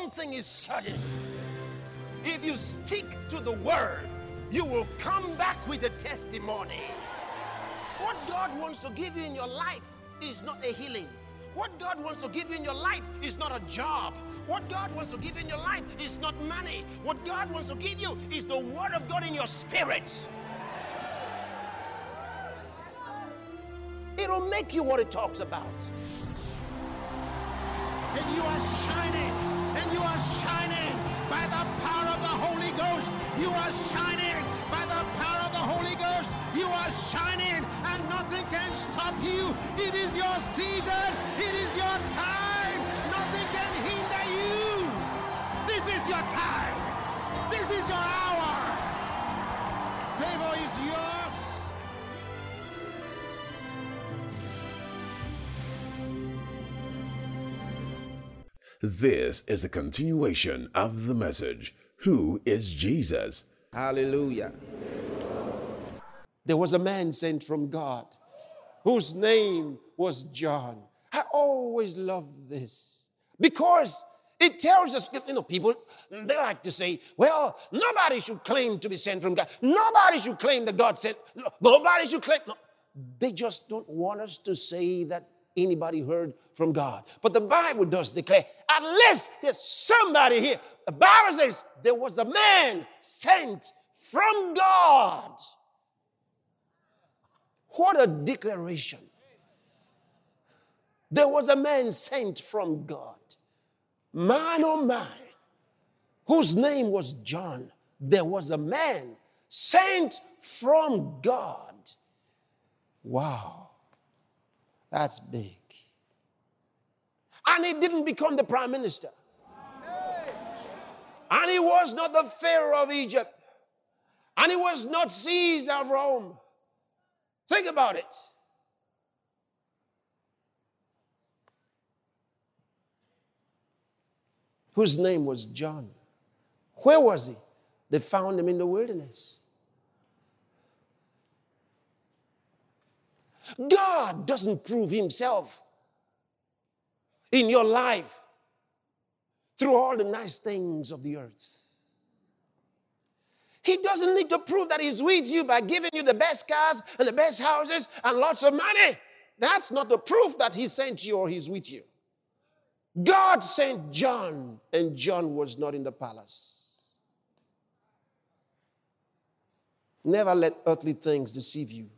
one thing is certain. If you stick to the word, you will come back with a testimony. What God wants to give you in your life is not a healing. What God wants to give you in your life is not a job. What God wants to give you in your life is not money. What God wants to give you is the word of God in your spirit. It'll make you what it talks about. And you are shining. And you are shining by the power of the Holy Ghost. You are shining by the power of the Holy Ghost. You are shining and nothing can stop you. It is your season. It is your time. Nothing can hinder you. This is your time. This is your hour. Favor is yours. This is a continuation of the message, Who is Jesus? Hallelujah. There was a man sent from God whose name was John. I always love this because it tells us, people, they like to say, well, nobody should claim to be sent from God. Nobody should claim that God sent. Nobody should claim. No. They just don't want us to say that anybody heard from God. But the Bible does declare, at least there's somebody here. The Bible says there was a man sent from God. What a declaration. There was a man sent from God. Man, oh man, whose name was John. There was a man sent from God. Wow. That's big. And he didn't become the prime minister. And he was not the Pharaoh of Egypt. And he was not Caesar of Rome. Think about it. Whose name was John. Where was he? They found him in the wilderness. God doesn't prove himself in your life through all the nice things of the earth. He doesn't need to prove that he's with you by giving you the best cars and the best houses and lots of money. That's not the proof that he sent you or he's with you. God sent John, and John was not in the palace. Never let earthly things deceive you.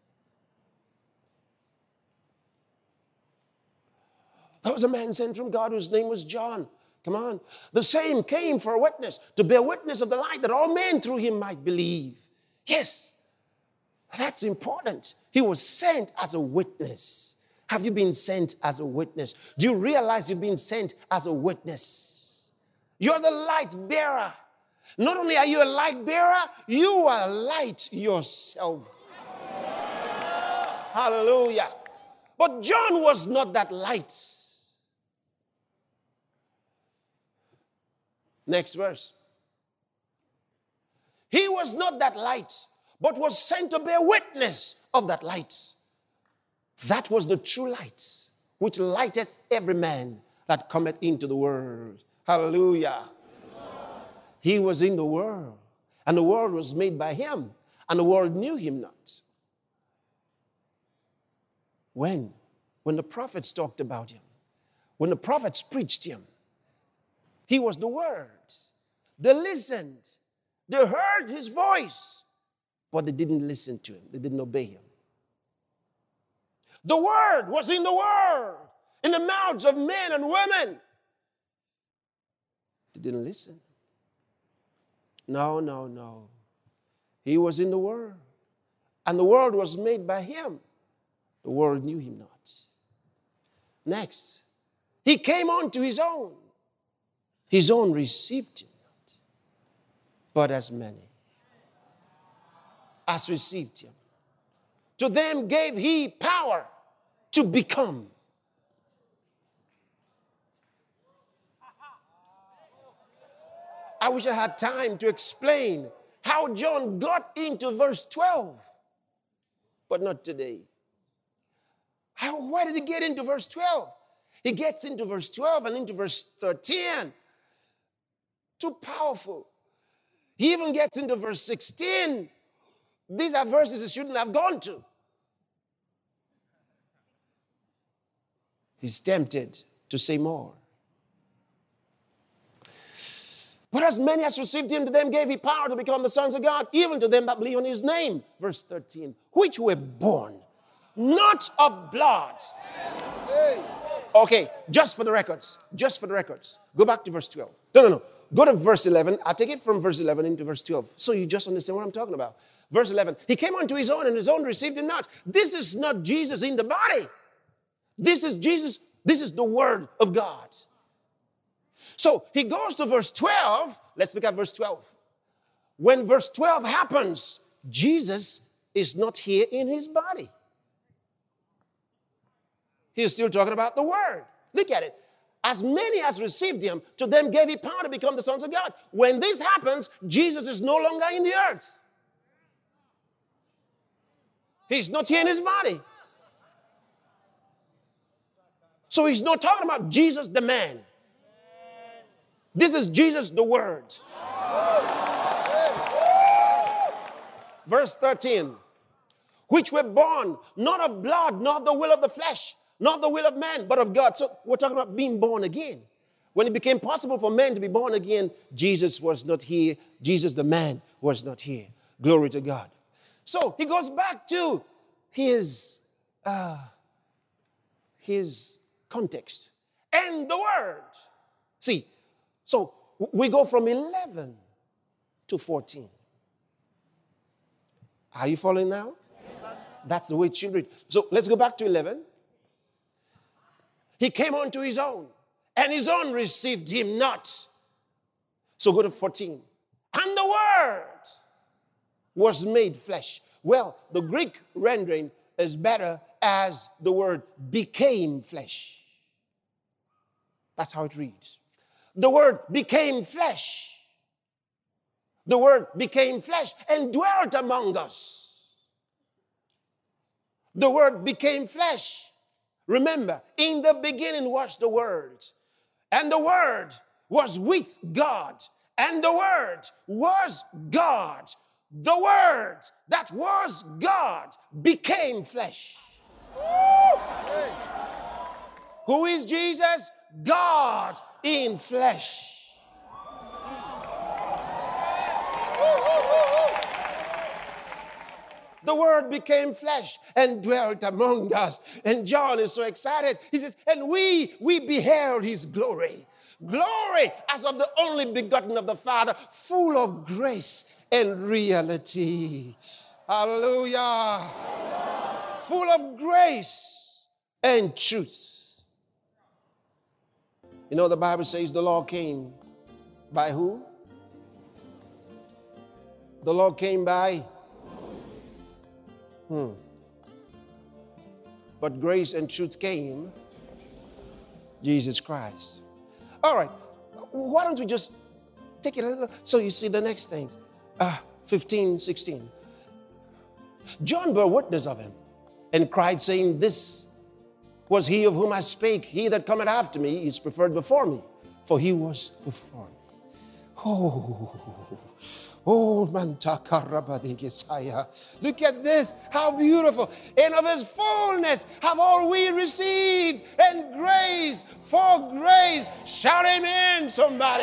There was a man sent from God whose name was John. Come on. The same came for a witness, to bear witness of the light, that all men through him might believe. Yes, that's important. He was sent as a witness. Have you been sent as a witness? Do you realize you've been sent as a witness? You're the light bearer. Not only are you a light bearer, you are light yourself. Hallelujah. But John was not that light. Next verse. He was not that light, but was sent to bear witness of that light. That was the true light, which lighteth every man that cometh into the world. Hallelujah. He was in the world, and the world was made by him, and the world knew him not. When the prophets talked about him, when the prophets preached him, he was the word. They listened. They heard his voice, but they didn't listen to him. They didn't obey him. The word was in the world, in the mouths of men and women. They didn't listen. No. He was in the world, and the world was made by him. The world knew him not. Next, he came unto his own. His own received him not. But as many as received him, to them gave he power to become. I wish I had time to explain how John got into verse 12, but not today. Why did he get into verse 12? He gets into verse 12 and into verse 13. Too powerful. He even gets into verse 16. These are verses he shouldn't have gone to. He's tempted to say more. But as many as received him, to them gave he power to become the sons of God, even to them that believe on his name. Verse 13. Which were born not of blood. Okay, just for the records. Go back to verse 12. No. Go to verse 11. I'll take it from verse 11 into verse 12. So you just understand what I'm talking about. Verse 11. He came unto his own, and his own received him not. This is not Jesus in the body. This is Jesus. This is the word of God. So he goes to verse 12. Let's look at verse 12. When verse 12 happens, Jesus is not here in his body. He's still talking about the word. Look at it. As many as received him, to them gave he power to become the sons of God. When this happens, Jesus is no longer in the earth. He's not here in his body. So he's not talking about Jesus the man. This is Jesus the word. Verse 13. Which were born not of blood, nor of the will of the flesh, not of the will of man, but of God. So we're talking about being born again. When it became possible for men to be born again, Jesus was not here. Jesus the man was not here. Glory to God. So he goes back to his context. And the word. See, so we go from 11 to 14. Are you following now? That's the way it should read. So let's go back to 11. He came unto his own, and his own received him not. So go to 14. And the word was made flesh. Well, the Greek rendering is better as the word became flesh. That's how it reads. The word became flesh. The word became flesh and dwelt among us. The word became flesh. Remember, in the beginning was the Word, and the Word was with God, and the Word was God. The Word that was God became flesh. Who is Jesus? God in flesh. The Word became flesh and dwelt among us. And John is so excited. He says, and we beheld his glory. Glory as of the only begotten of the Father, full of grace and reality. Hallelujah. Full of grace and truth. You know, the Bible says the law came by who? The law came by But grace and truth came, Jesus Christ. All right, why don't we just take it a little, so you see the next things. 15, 16. John bore witness of him and cried, saying, this was he of whom I spake. He that cometh after me is preferred before me, for he was before me. Oh, Mantakarabadegesaya. Look at this. How beautiful. And of his fullness have all we received, and grace for grace. Shout amen, somebody.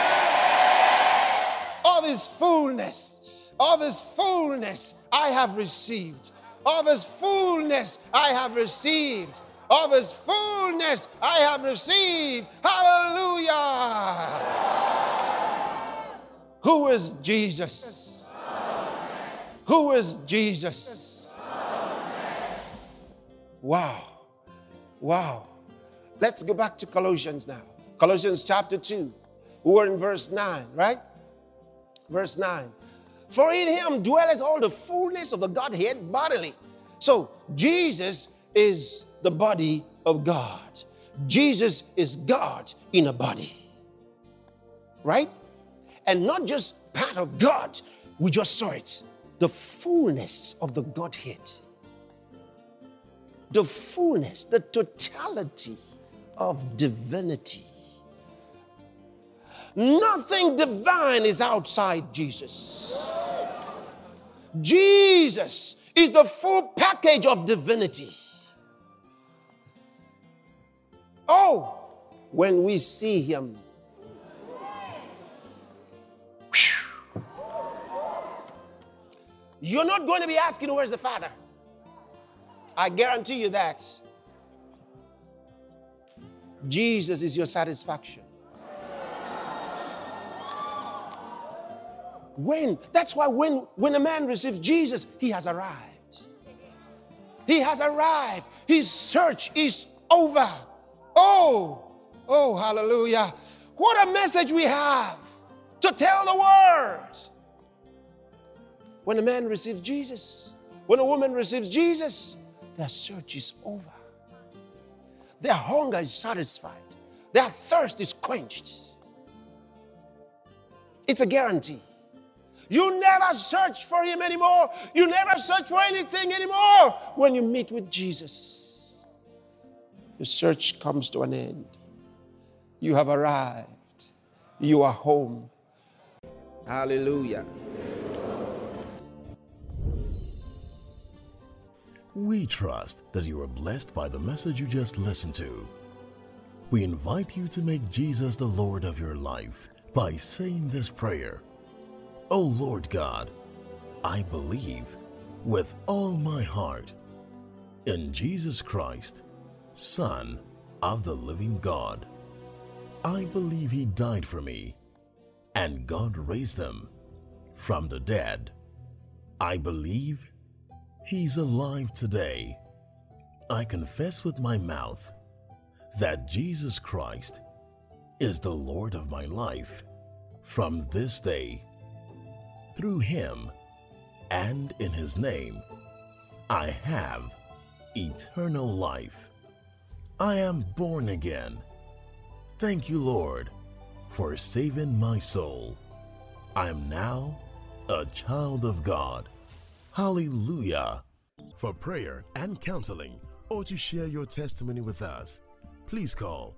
Of his fullness I have received. Of his fullness I have received. Of his fullness I have received. Hallelujah. Who is Jesus? Who is Jesus? Wow. Wow. Let's go back to Colossians now. Colossians chapter 2. We're in verse 9, right? Verse 9. For in him dwelleth all the fullness of the Godhead bodily. So Jesus is the body of God. Jesus is God in a body. Right? And not just part of God. We just saw it. The fullness of the Godhead. The fullness, the totality of divinity. Nothing divine is outside Jesus. Jesus is the full package of divinity. Oh, when we see him, you're not going to be asking, where's the Father? I guarantee you that. Jesus is your satisfaction. That's why when a man receives Jesus, he has arrived. He has arrived. His search is over. Oh, hallelujah. What a message we have to tell the world. When a man receives Jesus, when a woman receives Jesus, their search is over. Their hunger is satisfied. Their thirst is quenched. It's a guarantee. You never search for him anymore. You never search for anything anymore when you meet with Jesus. Your search comes to an end. You have arrived. You are home. Hallelujah. We trust that you are blessed by the message you just listened to. We invite you to make Jesus the Lord of your life by saying this prayer. O Lord God, I believe with all my heart in Jesus Christ, Son of the living God. I believe he died for me and God raised him from the dead. I believe he's alive today. I confess with my mouth that Jesus Christ is the Lord of my life from this day. Through him and in his name, I have eternal life. I am born again. Thank you, Lord, for saving my soul. I am now a child of God. Hallelujah. For prayer and counseling or to share your testimony with us, please call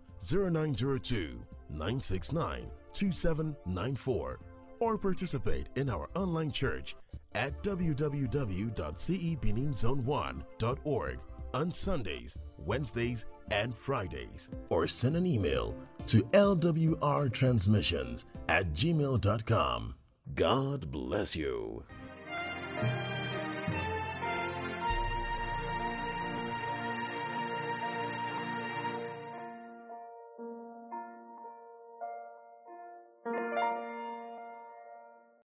0902-969-2794 or participate in our online church at www.cebeninzone1.org on Sundays, Wednesdays, and Fridays. Or send an email to lwrtransmissions@gmail.com. God bless you.